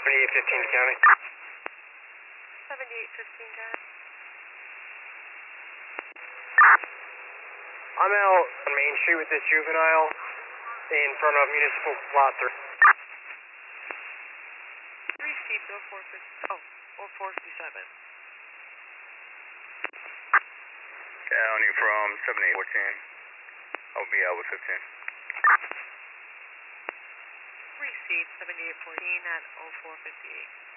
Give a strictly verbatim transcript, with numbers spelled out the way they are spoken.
seventy-eight fifteen County. seventy-eight fifteen County. I'm out on Main Street with this juvenile in front of Municipal Lot three. Received oh four fifty, oh, oh four fifty-seven. County from seventy-eight fourteen. I'll be out with fifteen. Received seventy-eight fourteen at oh four fifty-eight.